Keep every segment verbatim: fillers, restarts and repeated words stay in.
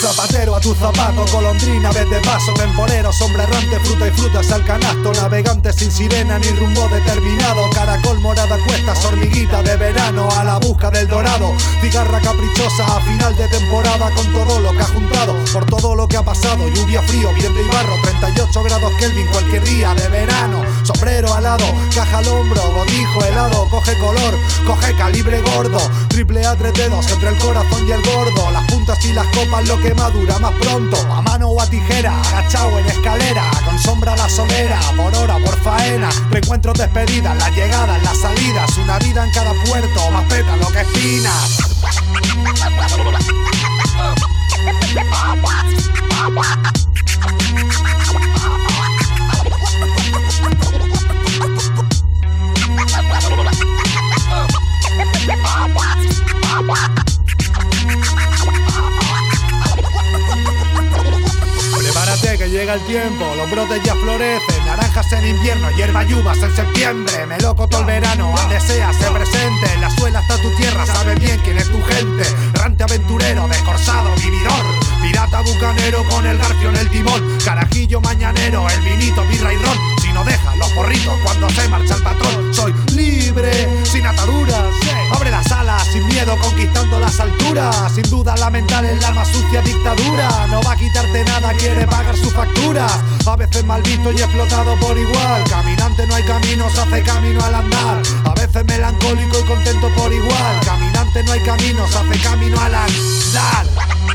Zapatero a tu zapato, golondrina, vez de paso, temporero, sombra errante, fruta y frutas al canasto, navegante sin sirena ni rumbo determinado, caracol, morada, cuestas, hormiguita de verano, a la busca del dorado, cigarra caprichosa a final de temporada, con todo lo que ha juntado, por todo lo que ha pasado, lluvia, frío, viento y barro, treinta y ocho grados Kelvin cualquier día de verano, sombrero alado, caja al hombro, bodijo helado, coge color, coge calibre gordo, triple A tres dedos entre el corazón y el gordo, las puntas y las copas lo que madura más pronto, a mano o a tijera, agachado en escalera, con sombra a la solera, por hora, por faena, reencuentros, despedidas, las llegadas, las salidas, una vida en cada puerto, más pétalo que espinas. Que llega el tiempo, los brotes ya florecen, naranjas en invierno, hierba y uvas en septiembre, meloco todo el verano, donde sea se presente, en la suela está tu tierra, sabe bien quién es tu gente, errante aventurero, descorsado, vividor, pirata bucanero con el garfio en el timón, carajillo mañanero, el vinito, birra y ron, si no dejan los porritos cuando se marcha el patrón, soy libre, sin ataduras, abre las alas, sin miedo, conquistando las alturas, sin duda la mental es la más sucia dictadura, no va a quitarte nada, quiere pagar sus facturas, a veces mal visto y explotado por igual, caminante no hay camino, se hace camino al andar, a veces melancólico y contento por igual, caminante no hay camino, se hace camino al andar.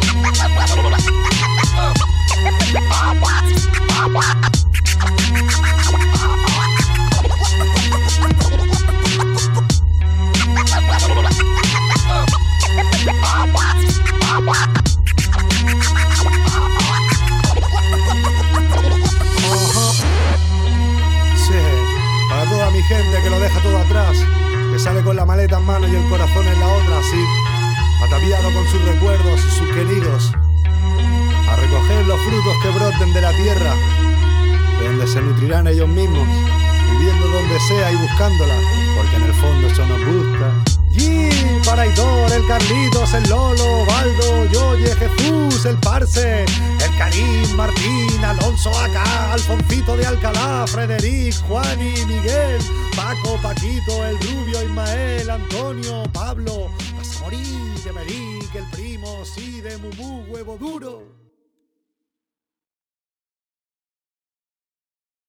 Mi gente que lo deja todo atrás, que sale con la maleta en mano y el corazón en la otra, así, ataviado con sus recuerdos y sus queridos, a recoger los frutos que broten de la tierra, de donde se nutrirán ellos mismos, viviendo donde sea y buscándola, porque en el fondo eso nos busca. G, Paraidor, el Carlitos, el Lolo, Baldo, Yoye, Jesús, el Parce, el Karim, Martín, Alonso acá, Alfoncito de Alcalá, Frederic, Juani, Miguel, Paco, Paquito, el Rubio, Ismael, Antonio, Pablo, Asamorí, de Meric, el Primo, sí, de Mumú, Huevo Duro.